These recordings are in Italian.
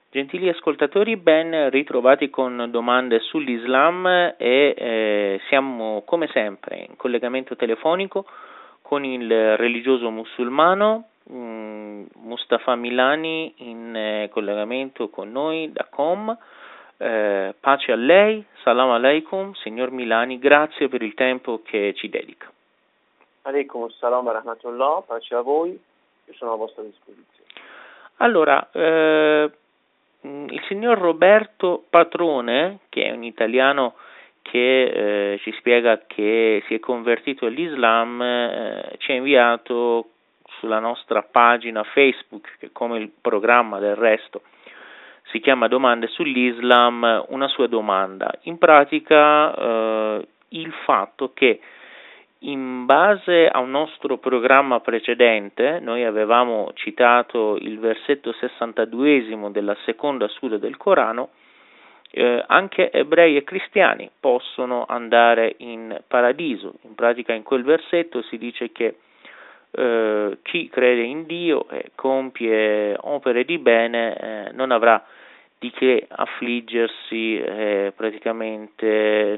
Gentili ascoltatori, ben ritrovati con domande sull'Islam e siamo come sempre in collegamento telefonico con il religioso musulmano Mustafa Milani in collegamento con noi da Com. Pace a lei, salam alaikum, signor Milani, grazie per il tempo che ci dedica. Alaikum assalam wa rahmatullah, pace a voi, io sono a vostra disposizione. Allora, il signor Roberto Patrone, che è un italiano che ci spiega che si è convertito all'Islam, ci ha inviato sulla nostra pagina Facebook, che come il programma del resto si chiama Domande sull'Islam, una sua domanda. In pratica il fatto che in base a un nostro programma precedente, noi avevamo citato il versetto 62esimo della seconda sura del Corano, anche ebrei e cristiani possono andare in paradiso. In pratica in quel versetto si dice che chi crede in Dio e compie opere di bene non avrà di che affliggersi, praticamente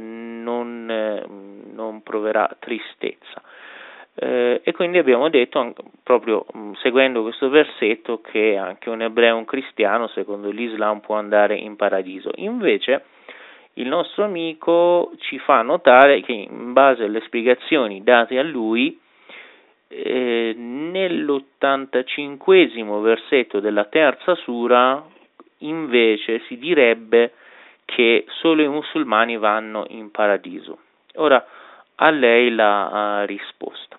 non proverà tristezza. E quindi abbiamo detto, proprio seguendo questo versetto, che anche un ebreo e un cristiano, secondo l'Islam, può andare in paradiso. Invece il nostro amico ci fa notare che in base alle spiegazioni date a lui, nell'85esimo versetto della terza sura invece si direbbe che solo i musulmani vanno in paradiso. Ora a lei la risposta.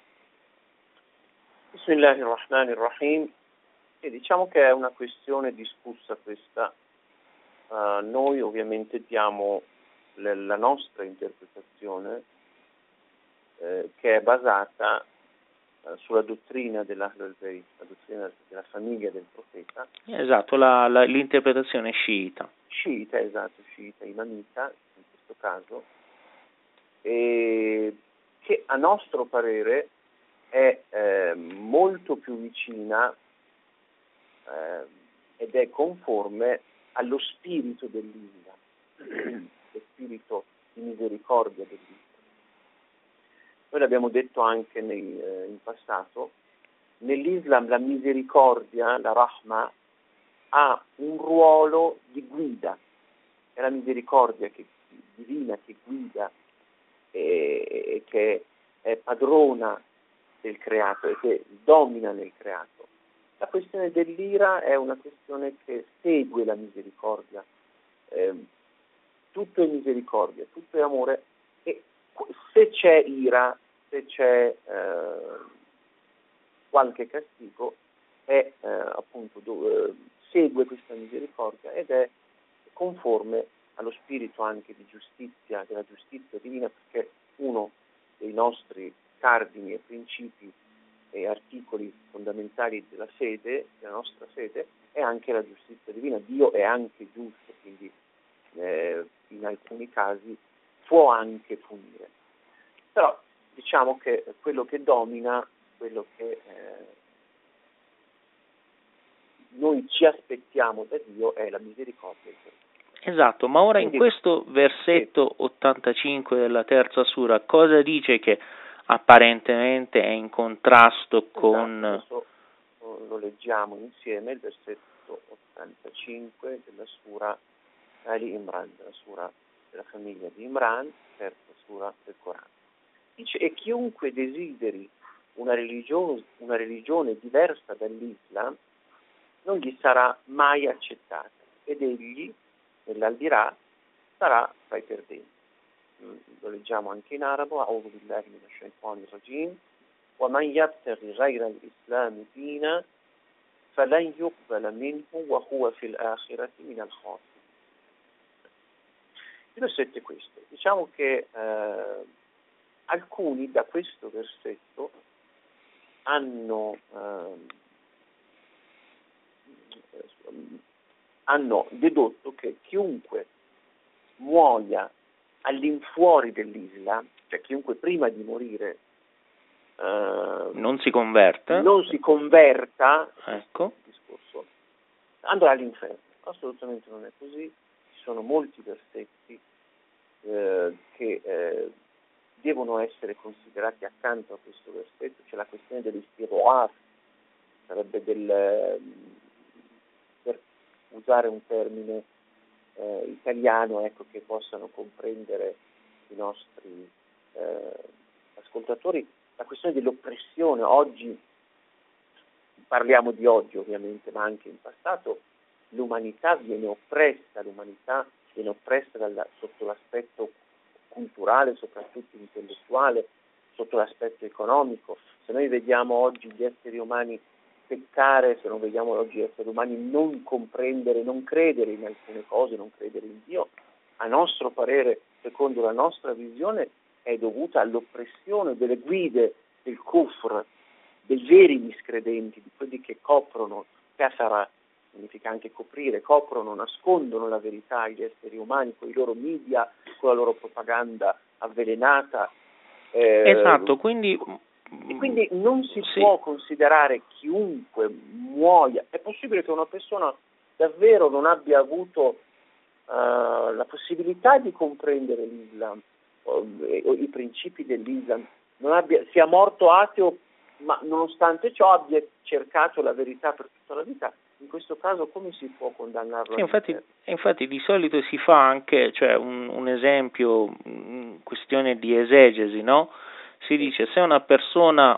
Bismillahirrahmanirrahim. E diciamo che è una questione discussa questa. Noi ovviamente diamo la nostra interpretazione che è basata sulla dottrina dell'Ahlul Bayt, la dottrina della famiglia del profeta. Esatto, l'interpretazione sciita. Sciita, esatto, sciita, imamita in questo caso, e che a nostro parere è molto più vicina ed è conforme allo spirito dell'Islam, lo spirito di misericordia dell'Islam. Noi l'abbiamo detto anche in passato, nell'Islam la misericordia, la rahma, ha un ruolo di guida, è la misericordia divina che guida e che è padrona del creato e che domina nel creato. La questione dell'ira è una questione che segue la misericordia, tutto è misericordia, tutto è amore, e se c'è ira, se c'è qualche castigo, è appunto segue questa misericordia ed è conforme allo spirito anche di giustizia, della giustizia divina, perché uno dei nostri cardini e principi e articoli fondamentali della fede, della nostra fede, è anche la giustizia divina. Dio è anche giusto, quindi in alcuni casi può anche punire. Però diciamo che quello che domina, quello che noi ci aspettiamo da Dio è la misericordia. Esatto, ma ora quindi, in questo versetto 85 della terza sura, cosa dice che apparentemente è in contrasto con... Adesso lo leggiamo insieme, il versetto 85 della sura Ali Imran, della sura della famiglia di Imran, terza sura del Corano. Dice: e chiunque desideri una religione diversa dall'Islam non gli sarà mai accettata, ed egli nell'aldirà sarà tra i perdenti. Lo leggiamo anche in arabo: A'udhu billahi minash shaitanir rajim, wa man yabtaghi ghayra al-islam dina falan yuqbala minhu wa huwa fil akhirati min al-khasirin. Il versetto è questo. Diciamo che alcuni da questo versetto hanno dedotto che chiunque muoia all'infuori dell'Islam, cioè chiunque prima di morire non si converta, ecco, discorso, andrà all'inferno. assolutamente non è così. Ci sono molti versetti che devono essere considerati accanto a questo versetto. C'è la questione dell'istiroaf, sarebbe per usare un termine italiano, ecco, che possano comprendere i nostri ascoltatori, la questione dell'oppressione. Oggi, parliamo di oggi ovviamente, ma anche in passato, l'umanità viene oppressa sotto l'aspetto culturale, soprattutto intellettuale, sotto l'aspetto economico. Se noi vediamo oggi gli esseri umani peccare, se non vediamo oggi gli esseri umani non comprendere, non credere in alcune cose, non credere in Dio, a nostro parere, secondo la nostra visione, è dovuta all'oppressione delle guide del kufr, dei veri miscredenti, di quelli che coprono, kafara significa anche coprire, coprono, nascondono la verità agli esseri umani con i loro media, con la loro propaganda avvelenata. Esatto, quindi non si può considerare chiunque muoia. È possibile che una persona davvero non abbia avuto la possibilità di comprendere l'Islam, i principi dell'Islam, sia morto ateo, ma nonostante ciò abbia cercato la verità per tutta la vita. In questo caso come si può condannarlo? Infatti di solito si fa anche, cioè un esempio, questione di esegesi, no? Si dice, se una persona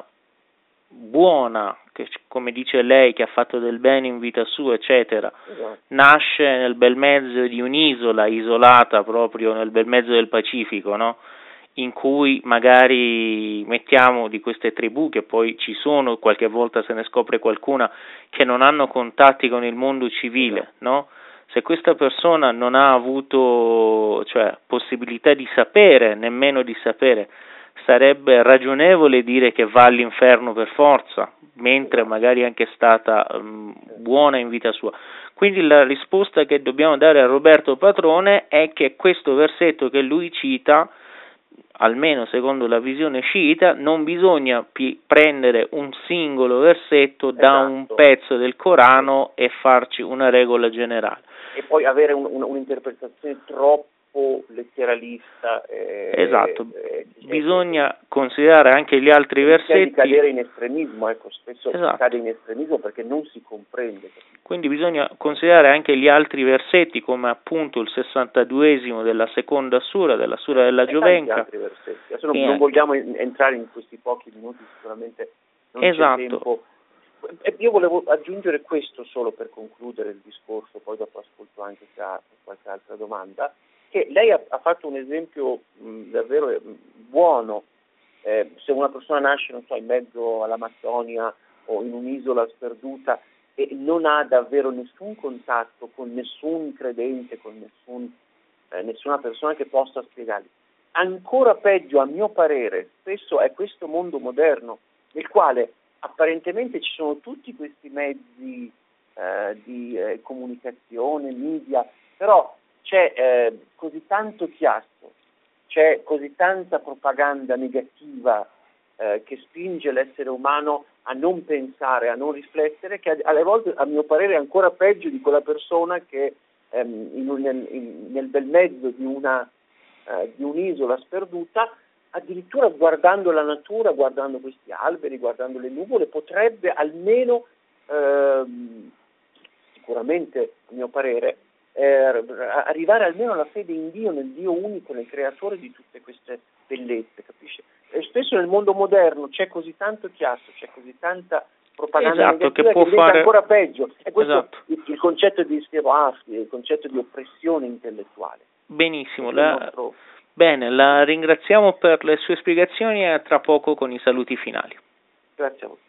buona, che come dice lei, che ha fatto del bene in vita sua, eccetera, esatto, nasce nel bel mezzo di un'isola, isolata proprio nel bel mezzo del Pacifico, no? In cui magari mettiamo di queste tribù, che poi ci sono, qualche volta se ne scopre qualcuna, che non hanno contatti con il mondo civile, no? Se questa persona non ha avuto, cioè, possibilità di sapere, nemmeno di sapere, sarebbe ragionevole dire che va all'inferno per forza, mentre magari è anche stata buona in vita sua. Quindi la risposta che dobbiamo dare a Roberto Patrone è che questo versetto che lui cita, almeno secondo la visione sciita, non bisogna prendere un singolo versetto da un pezzo del Corano e farci una regola generale. E poi avere un'interpretazione troppo letteralista. Esatto, bisogna considerare anche gli altri versetti. Di cadere in estremismo, ecco, spesso si cade in estremismo perché non si comprende. Quindi bisogna considerare anche gli altri versetti, come appunto il 62esimo della seconda sura, della sura della Giovenca. Altri versetti. Adesso non vogliamo entrare in questi pochi minuti, sicuramente non c'è tempo. Io volevo aggiungere questo solo per concludere il discorso, poi dopo ascolto anche se ha qualche altra domanda, che lei ha fatto un esempio davvero buono. Se una persona nasce, non so, in mezzo all'Amazzonia o in un'isola sperduta e non ha davvero nessun contatto con nessun credente, con nessuna persona che possa spiegargli. Ancora peggio, a mio parere, spesso è questo mondo moderno nel quale apparentemente ci sono tutti questi mezzi di comunicazione, media, però c'è così tanto chiasso, c'è così tanta propaganda negativa che spinge l'essere umano a non pensare, a non riflettere, che alle volte, a mio parere, è ancora peggio di quella persona che nel bel mezzo di un'isola sperduta, addirittura guardando la natura, guardando questi alberi, guardando le nuvole, potrebbe almeno, sicuramente a mio parere, arrivare almeno alla fede in Dio, nel Dio unico, nel creatore di tutte queste bellezze, capisce? E spesso nel mondo moderno c'è così tanto chiasso, c'è così tanta propaganda negativa che diventa ancora peggio. E questo il concetto di istiroafia, il concetto di oppressione intellettuale. Benissimo, bene, la ringraziamo per le sue spiegazioni e tra poco con i saluti finali. Grazie a voi.